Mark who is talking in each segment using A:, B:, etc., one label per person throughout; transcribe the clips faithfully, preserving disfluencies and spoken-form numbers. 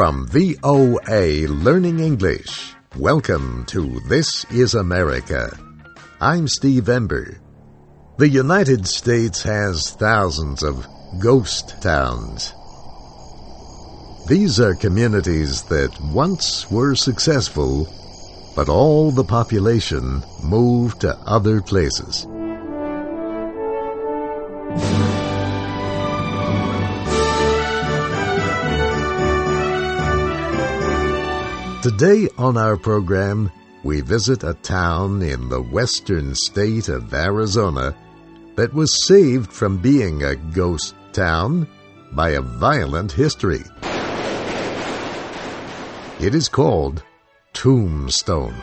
A: From V O A Learning English, welcome to This is America. I'm Steve Ember. The United States has thousands of ghost towns. These are communities that once were successful, but all the population moved to other places. Today on our program, we visit a town in the western state of Arizona that was saved from being a ghost town by a violent history. It is called Tombstone.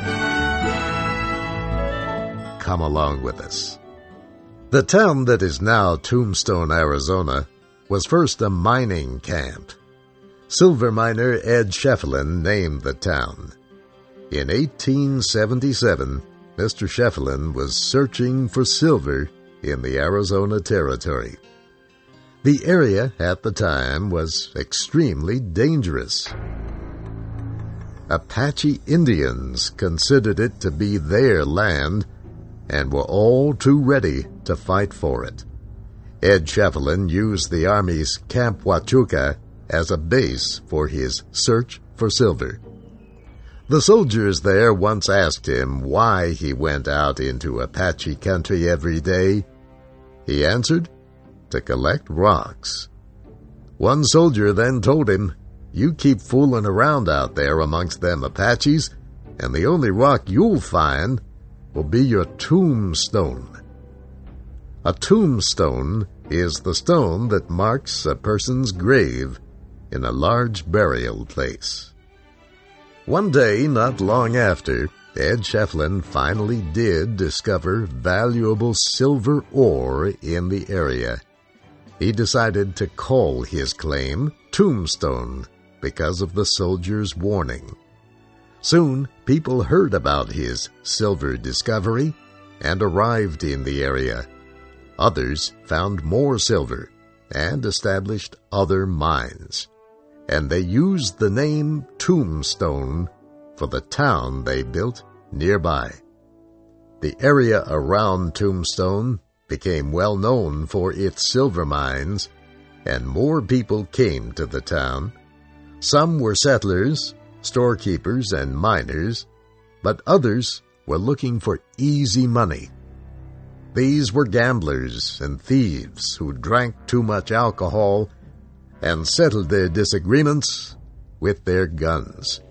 A: Come along with us. The town that is now Tombstone, Arizona, was first a mining camp. Silver miner Ed Schieffelin named the town. In eighteen seventy-seven, Mister Schieffelin was searching for silver in the Arizona Territory. The area at the time was extremely dangerous. Apache Indians considered it to be their land and were all too ready to fight for it. Ed Schieffelin used the Army's Camp Huachuca as a base for his search for silver. The soldiers there once asked him why he went out into Apache country every day. He answered, to collect rocks. One soldier then told him, "You keep fooling around out there amongst them Apaches, and the only rock you'll find will be your tombstone." A tombstone is the stone that marks a person's grave in a large burial place. One day, not long after, Ed Schieffelin finally did discover valuable silver ore in the area. He decided to call his claim Tombstone because of the soldier's warning. Soon, people heard about his silver discovery and arrived in the area. Others found more silver and established other mines, and they used the name Tombstone for the town they built nearby. The area around Tombstone became well known for its silver mines, and more people came to the town. Some were settlers, storekeepers, and miners, but others were looking for easy money. These were gamblers and thieves who drank too much alcohol and settled their disagreements with their guns.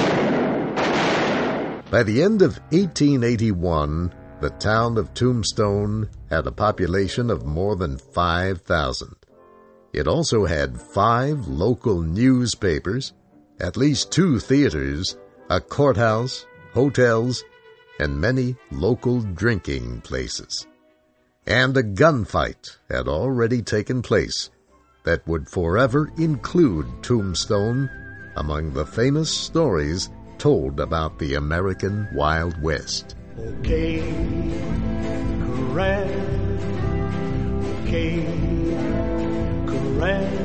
A: By the end of eighteen eighty-one, the town of Tombstone had a population of more than five thousand. It also had five local newspapers, at least two theaters, a courthouse, hotels, and many local drinking places. And a gunfight had already taken place that would forever include Tombstone among the famous stories told about the American Wild West.
B: Okay, correct. Okay, correct.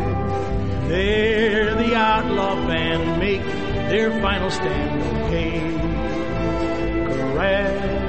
B: There the outlaw band make their final stand. Okay, correct.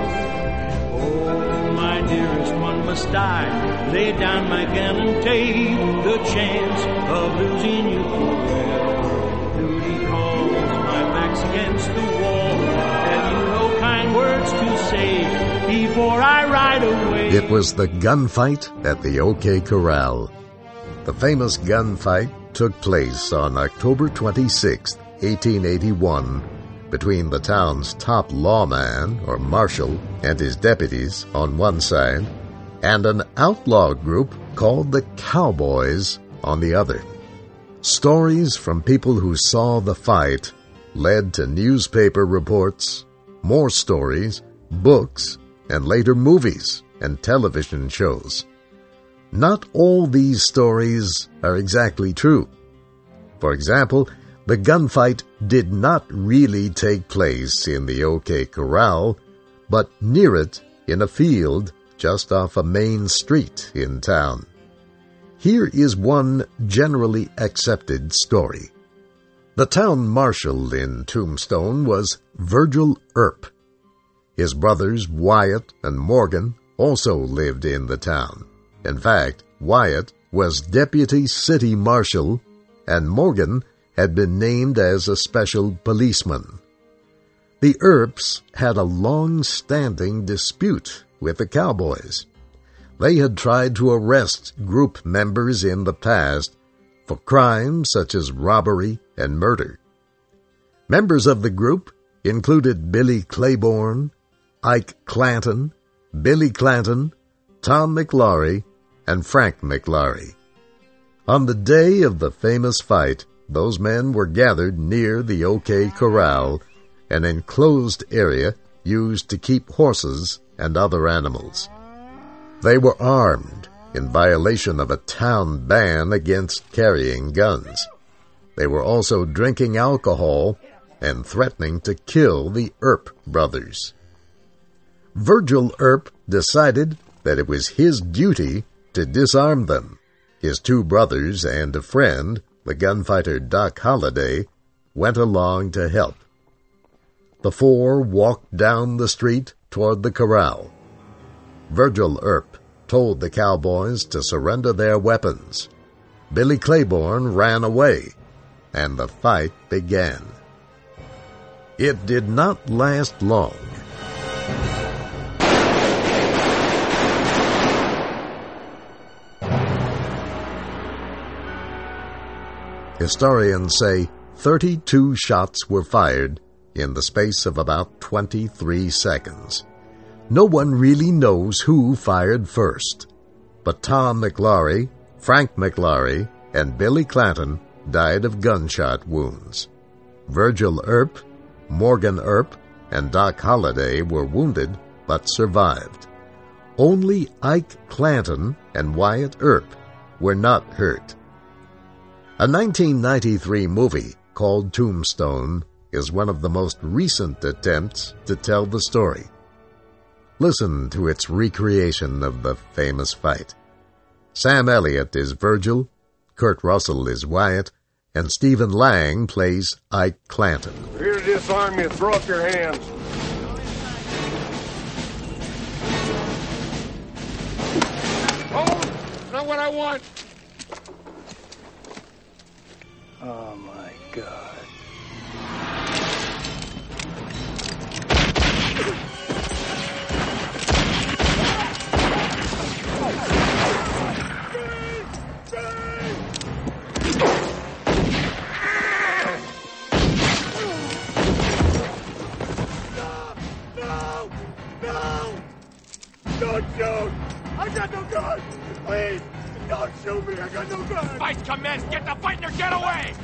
B: Oh, my dearest one must die. Lay down my gun and take the chance of losing you forever. Duty calls, my back's against the wall. Have you no kind words to say before I ride away?
A: It was the gunfight at the OK Corral. The famous gunfight took place on October twenty-sixth, eighteen eighty-one, between the town's top lawman, or marshal, and his deputies on one side, and an outlaw group called the Cowboys on the other. Stories from people who saw the fight led to newspaper reports, more stories, books, and later movies and television shows. Not all these stories are exactly true. For example, the gunfight did not really take place in the OK Corral, but near it in a field just off a main street in town. Here is one generally accepted story. The town marshal in Tombstone was Virgil Earp. His brothers Wyatt and Morgan also lived in the town. In fact, Wyatt was deputy city marshal, and Morgan had been named as a special policeman. The Earps had a long-standing dispute with the cowboys. They had tried to arrest group members in the past for crimes such as robbery and murder. Members of the group included Billy Claiborne, Ike Clanton, Billy Clanton, Tom McLaury, and Frank McLaury. On the day of the famous fight, those men were gathered near the OK Corral, an enclosed area used to keep horses and other animals. They were armed in violation of a town ban against carrying guns. They were also drinking alcohol and threatening to kill the Earp brothers. Virgil Earp decided that it was his duty to disarm them. His two brothers and a friend, the gunfighter Doc Holliday, went along to help. The four walked down the street toward the corral. Virgil Earp told the cowboys to surrender their weapons. Billy Claiborne ran away, and the fight began. It did not last long. Historians say thirty-two shots were fired in the space of about twenty-three seconds. No one really knows who fired first, but Tom McLaury, Frank McLaury, and Billy Clanton died of gunshot wounds. Virgil Earp, Morgan Earp, and Doc Holliday were wounded but survived. Only Ike Clanton and Wyatt Earp were not hurt. A nineteen ninety-three movie called Tombstone is one of the most recent attempts to tell the story. Listen to its recreation of the famous fight. Sam Elliott is Virgil, Kurt Russell is Wyatt, and Stephen Lang plays Ike Clanton.
C: We're here to disarm you. Throw up your hands. Oh, that's not what I want.
D: Oh, my God.
C: Don't shoot! I got no gun! Please, don't shoot me! I got no gun!
E: Fight commence! Get the fight or get away!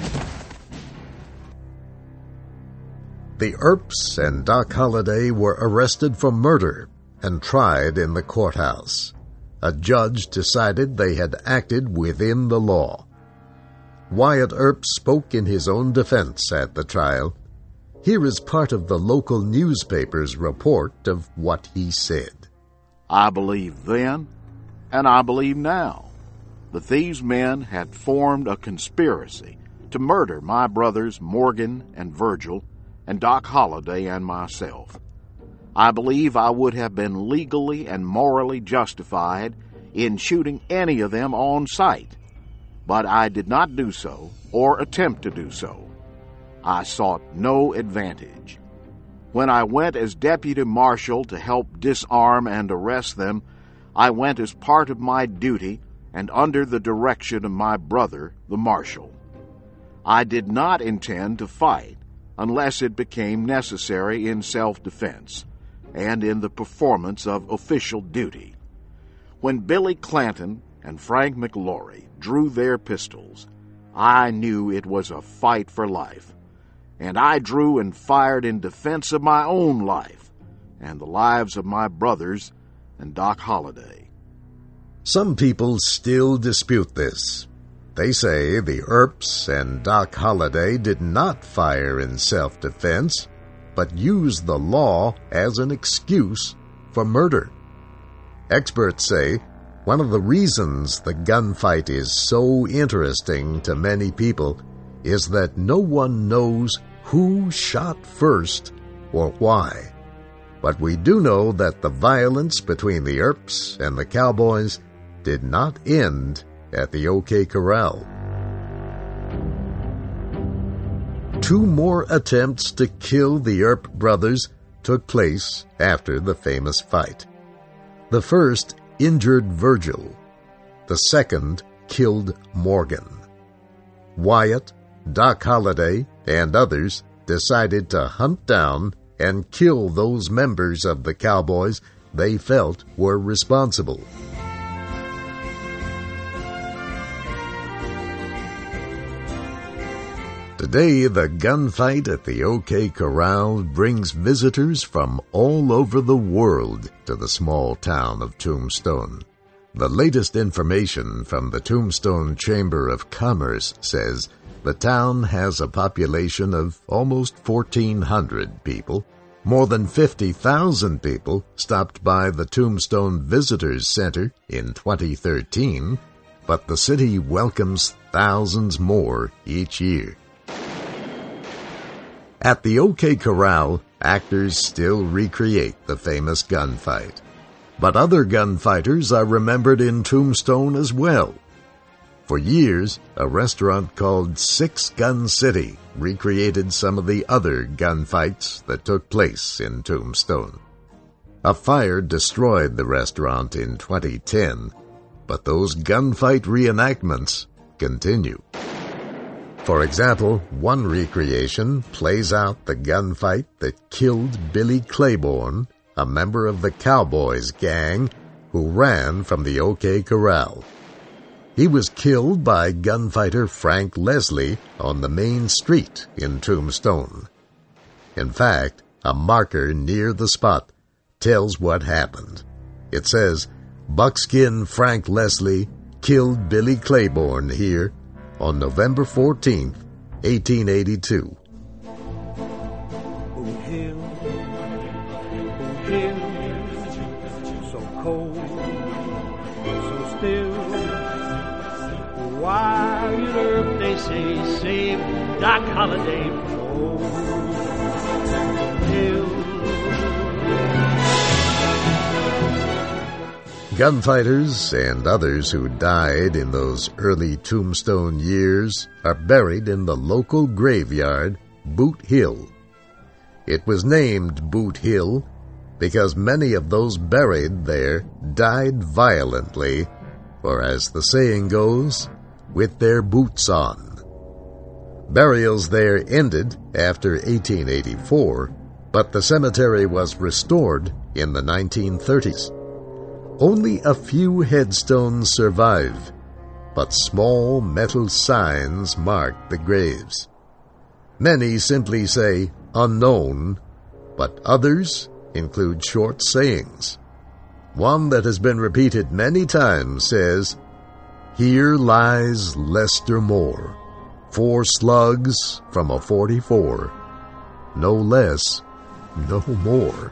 A: The Earps and Doc Holliday were arrested for murder and tried in the courthouse. A judge decided they had acted within the law. Wyatt Earp spoke in his own defense at the trial. Here is part of the local newspaper's report of what he said.
F: I believed then, and I believe now, that these men had formed a conspiracy to murder my brothers Morgan and Virgil, and Doc Holliday and myself. I believe I would have been legally and morally justified in shooting any of them on sight, but I did not do so or attempt to do so. I sought no advantage. When I went as deputy marshal to help disarm and arrest them, I went as part of my duty and under the direction of my brother, the marshal. I did not intend to fight unless it became necessary in self-defense and in the performance of official duty. When Billy Clanton and Frank McLaury drew their pistols, I knew it was a fight for life, and I drew and fired in defense of my own life and the lives of my brothers and Doc Holliday.
A: Some people still dispute this. They say the Earps and Doc Holliday did not fire in self-defense, but used the law as an excuse for murder. Experts say One of the reasons the gunfight is so interesting to many people is that no one knows who shot first or why. But we do know that the violence between the Earps and the cowboys did not end at the OK Corral. Two more attempts to kill the Earp brothers took place after the famous fight. The first injured Virgil. The second killed Morgan. Wyatt, Doc Holliday, and others decided to hunt down and kill those members of the cowboys they felt were responsible. Today, the gunfight at the OK Corral brings visitors from all over the world to the small town of Tombstone. The latest information from the Tombstone Chamber of Commerce says the town has a population of almost fourteen hundred people. More than fifty thousand people stopped by the Tombstone Visitors Center in twenty thirteen, but the city welcomes thousands more each year. At the OK Corral, actors still recreate the famous gunfight. But other gunfighters are remembered in Tombstone as well. For years, a restaurant called Six Gun City recreated some of the other gunfights that took place in Tombstone. A fire destroyed the restaurant in twenty ten, but those gunfight reenactments continue. For example, one recreation plays out the gunfight that killed Billy Claiborne, a member of the Cowboys gang who ran from the OK Corral. He was killed by gunfighter Frank Leslie on the main street in Tombstone. In fact, a marker near the spot tells what happened. It says, "Buckskin Frank Leslie killed Billy Claiborne here on November fourteenth, eighteen eighty-two.
B: Oh, hill, oh, hill, so cold, so still. Wild Earp, they say, save Doc Holliday from old hill.
A: Gunfighters and others who died in those early Tombstone years are buried in the local graveyard, Boot Hill. It was named Boot Hill because many of those buried there died violently, or as the saying goes, with their boots on. Burials there ended after eighteen eighty-four, but the cemetery was restored in the nineteen thirties. Only a few headstones survive, but small metal signs mark the graves. Many simply say unknown, but others include short sayings. One that has been repeated many times says, "Here lies Lester Moore, four slugs from a forty-four, no less, no more."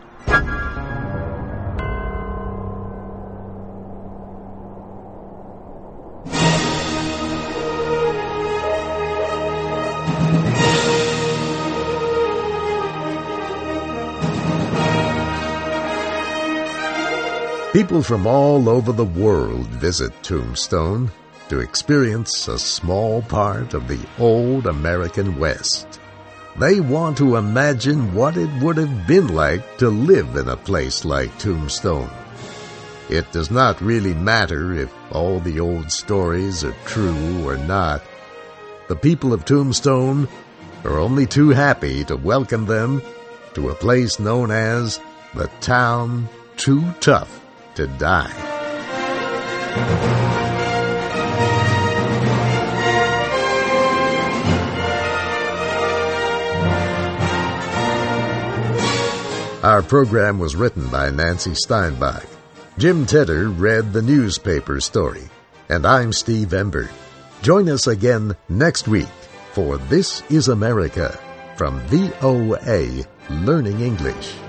A: People from all over the world visit Tombstone to experience a small part of the old American West. They want to imagine what it would have been like to live in a place like Tombstone. It does not really matter if all the old stories are true or not. The people of Tombstone are only too happy to welcome them to a place known as the Town Too Tough to Die. Our program was written by Nancy Steinbach. Jim Tedder read the newspaper story. And I'm Steve Ember. Join us again next week for This is America from V O A Learning English.